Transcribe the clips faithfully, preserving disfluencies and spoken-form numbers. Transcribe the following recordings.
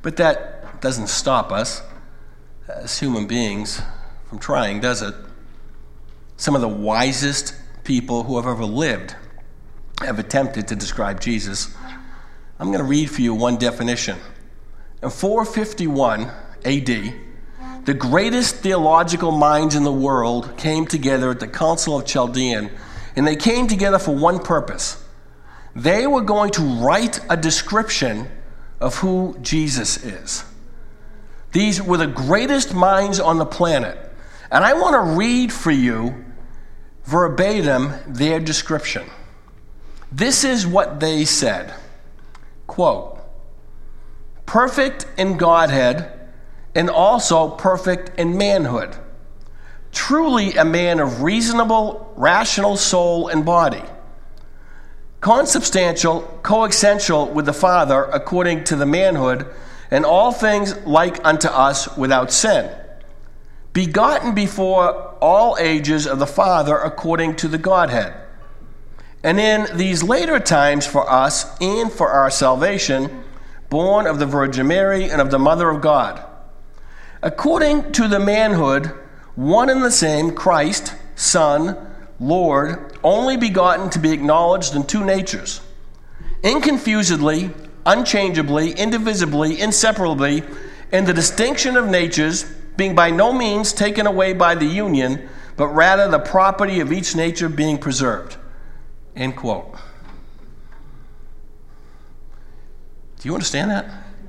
But that doesn't stop us as human beings from trying, does it? Some of the wisest people who have ever lived have attempted to describe Jesus. I'm going to read for you one definition. In four fifty-one A D, the greatest theological minds in the world came together at the Council of Chaldean, and they came together for one purpose. They were going to write a description of who Jesus is. These were the greatest minds on the planet. And I want to read for you verbatim their description. This is what they said. Quote, perfect in Godhead and also perfect in manhood. Truly a man of reasonable, rational soul and body. Consubstantial, coessential with the Father according to the manhood, and all things like unto us without sin. Begotten before all ages of the Father according to the Godhead. And in these later times for us and for our salvation, born of the Virgin Mary and of the Mother of God. According to the manhood, one and the same, Christ, Son, Lord, only begotten to be acknowledged in two natures, inconfusedly, unchangeably, indivisibly, inseparably, in the distinction of natures, being by no means taken away by the union, but rather the property of each nature being preserved. End quote. Do you understand that?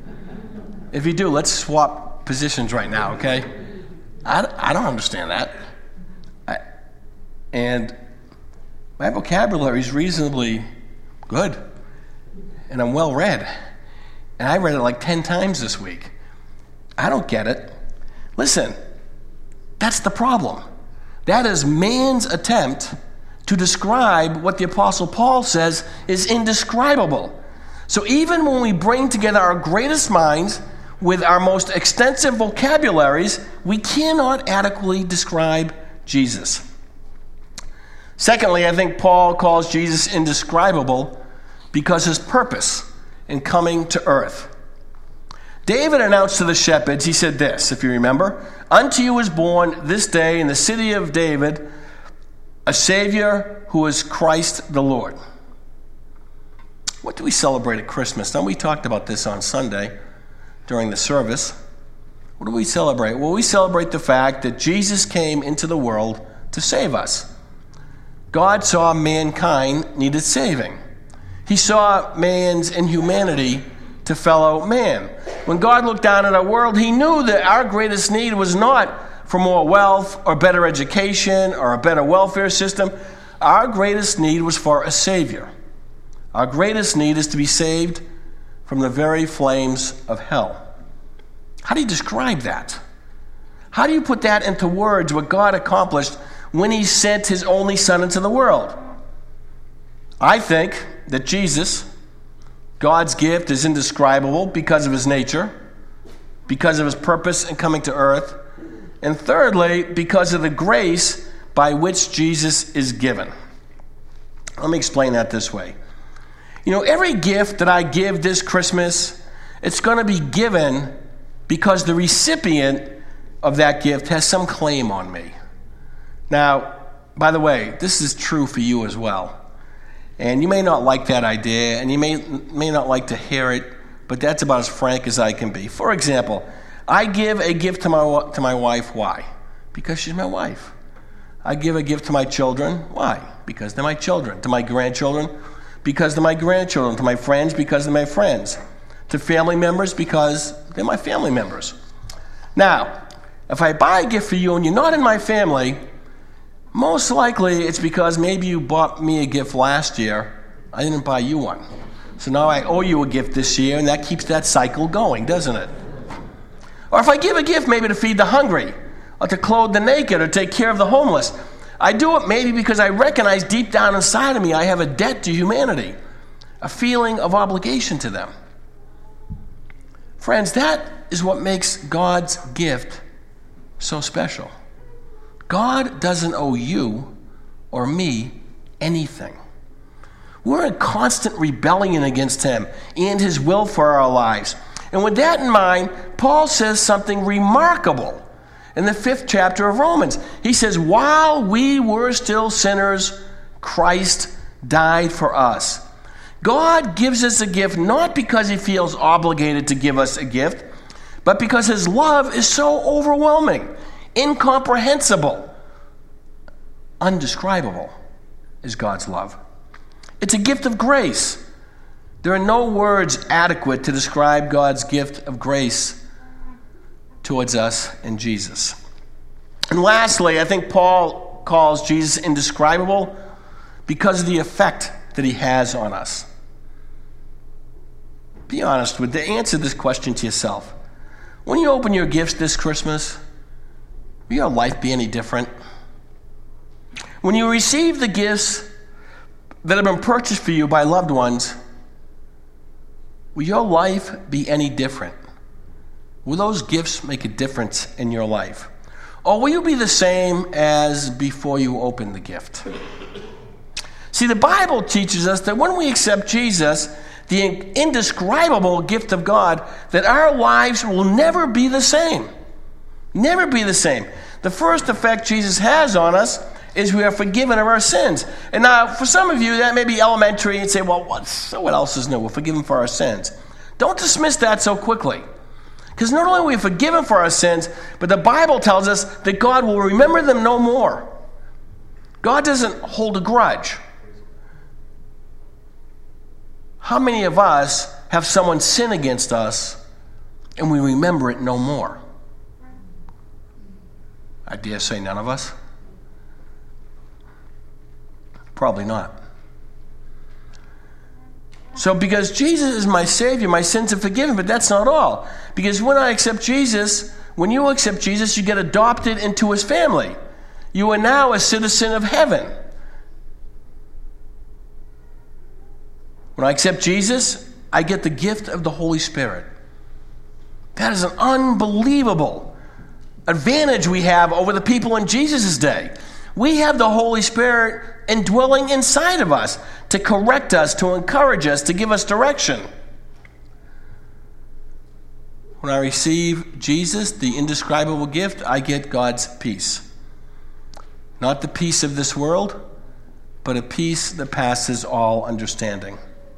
If you do, let's swap positions right now, okay? I, I don't understand that. I, and my vocabulary is reasonably good. And I'm well read. And I read it like ten times this week. I don't get it. Listen, that's the problem. That is man's attempt to describe what the Apostle Paul says is indescribable. So even when we bring together our greatest minds with our most extensive vocabularies, we cannot adequately describe Jesus. Secondly, I think Paul calls Jesus indescribable because his purpose in coming to earth. David announced to the shepherds, he said this, if you remember, unto you is born this day in the city of David a Savior who is Christ the Lord. What do we celebrate at Christmas? Now, we talked about this on Sunday during the service. What do we celebrate? Well, we celebrate the fact that Jesus came into the world to save us. God saw mankind needed saving. He saw man's inhumanity to fellow man. When God looked down at our world, he knew that our greatest need was not for more wealth or better education or a better welfare system. Our greatest need was for a Savior. Our greatest need is to be saved from the very flames of hell. How do you describe that? How do you put that into words, what God accomplished when he sent his only Son into the world? I think that Jesus, God's gift, is indescribable because of his nature, because of his purpose in coming to earth, and thirdly, because of the grace by which Jesus is given. Let me explain that this way. You know, every gift that I give this Christmas, it's going to be given because the recipient of that gift has some claim on me. Now, by the way, this is true for you as well. And you may not like that idea, and you may, may not like to hear it, but that's about as frank as I can be. For example, I give a gift to my, to my wife. Why? Because she's my wife. I give a gift to my children. Why? Because they're my children. To my grandchildren, because they're my grandchildren. To my friends, because they're my friends. To family members, because they're my family members. Now, if I buy a gift for you and you're not in my family, most likely it's because maybe you bought me a gift last year. I didn't buy you one. So now I owe you a gift this year, and that keeps that cycle going, doesn't it? Or if I give a gift maybe to feed the hungry, or to clothe the naked, or take care of the homeless, I do it maybe because I recognize deep down inside of me I have a debt to humanity, a feeling of obligation to them. Friends, that is what makes God's gift so special. God doesn't owe you or me anything. We're in constant rebellion against him and his will for our lives. And with that in mind, Paul says something remarkable in the fifth chapter of Romans. He says, while we were still sinners, Christ died for us. God gives us a gift not because he feels obligated to give us a gift, but because his love is so overwhelming, incomprehensible, undescribable is God's love. It's a gift of grace. There are no words adequate to describe God's gift of grace towards us in Jesus. And lastly, I think Paul calls Jesus indescribable because of the effect that he has on us. Be honest with the answer this question to yourself. When you open your gifts this Christmas, will your life be any different? When you receive the gifts that have been purchased for you by loved ones, will your life be any different? Will those gifts make a difference in your life? Or will you be the same as before you opened the gift? See, the Bible teaches us that when we accept Jesus, the indescribable gift of God, that our lives will never be the same. Never be the same. The first effect Jesus has on us is we are forgiven of our sins. And now, for some of you, that may be elementary and say, well, what, so what else is new? We're forgiven for our sins. Don't dismiss that so quickly. Because not only are we forgiven for our sins, but the Bible tells us that God will remember them no more. God doesn't hold a grudge. How many of us have someone sin against us and we remember it no more? I dare say none of us. Probably not. So because Jesus is my Savior, my sins are forgiven, but that's not all. Because when I accept Jesus, when you accept Jesus, you get adopted into his family. You are now a citizen of heaven. When I accept Jesus, I get the gift of the Holy Spirit. That is an unbelievable advantage we have over the people in Jesus' day. We have the Holy Spirit indwelling inside of us to correct us, to encourage us, to give us direction. When I receive Jesus, the indescribable gift, I get God's peace. Not the peace of this world, but a peace that passes all understanding.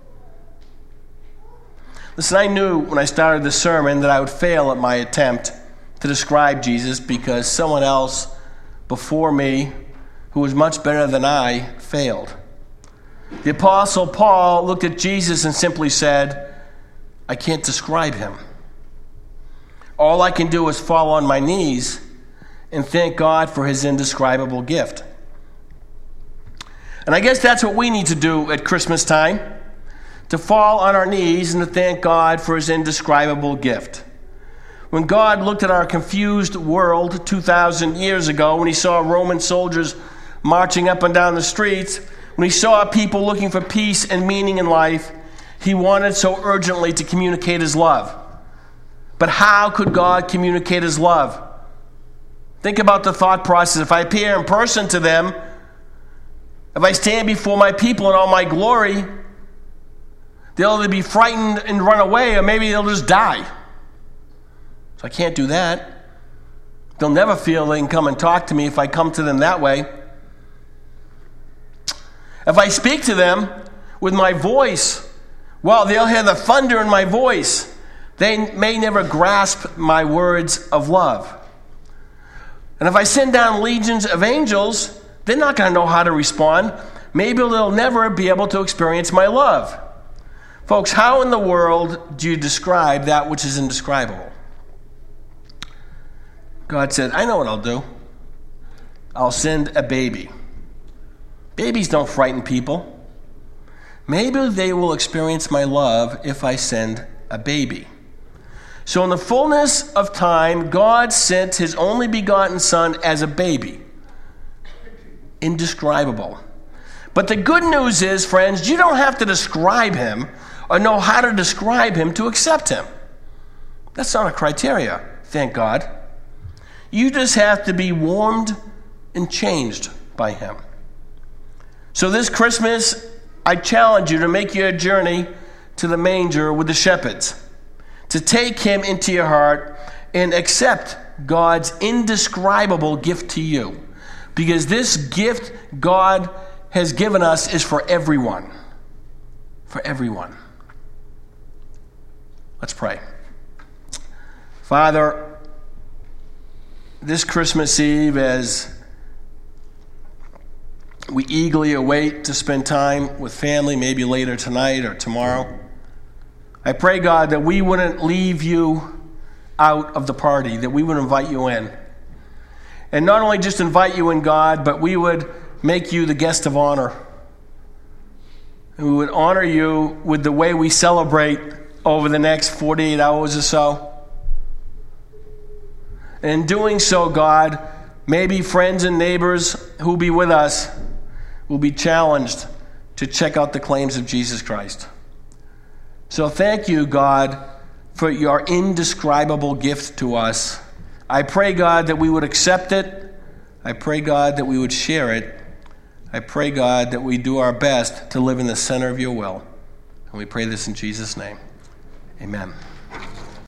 Listen, I knew when I started the sermon that I would fail at my attempt to describe Jesus because someone else before me who was much better than I failed. The Apostle Paul looked at Jesus and simply said, I can't describe him. All I can do is fall on my knees and thank God for his indescribable gift. And I guess that's what we need to do at Christmas time, to fall on our knees and to thank God for his indescribable gift. When God looked at our confused world two thousand years ago, when he saw Roman soldiers marching up and down the streets, when he saw people looking for peace and meaning in life, he wanted so urgently to communicate his love. But how could God communicate his love? Think about the thought process. If I appear in person to them, if I stand before my people in all my glory, they'll either be frightened and run away, or maybe they'll just die. So I can't do that. They'll never feel they can come and talk to me if I come to them that way. If I speak to them with my voice, well, they'll hear the thunder in my voice. They may never grasp my words of love. And if I send down legions of angels, they're not going to know how to respond. Maybe they'll never be able to experience my love. Folks, how in the world do you describe that which is indescribable? God said, I know what I'll do. I'll send a baby. Babies don't frighten people. Maybe they will experience my love if I send a baby. So in the fullness of time, God sent his only begotten Son as a baby. Indescribable. But the good news is, friends, you don't have to describe him or know how to describe him to accept him. That's not a criteria, thank God. You just have to be warmed and changed by him. So this Christmas, I challenge you to make your journey to the manger with the shepherds, to take him into your heart and accept God's indescribable gift to you. Because this gift God has given us is for everyone. For everyone. Let's pray. Father, this Christmas Eve, as we eagerly await to spend time with family, maybe later tonight or tomorrow, I pray, God, that we wouldn't leave you out of the party, that we would invite you in. And not only just invite you in, God, but we would make you the guest of honor. And we would honor you with the way we celebrate over the next forty-eight hours or so. And in doing so, God, maybe friends and neighbors who will be with us will be challenged to check out the claims of Jesus Christ. So thank you, God, for your indescribable gift to us. I pray, God, that we would accept it. I pray, God, that we would share it. I pray, God, that we do our best to live in the center of your will. And we pray this in Jesus' name. Amen.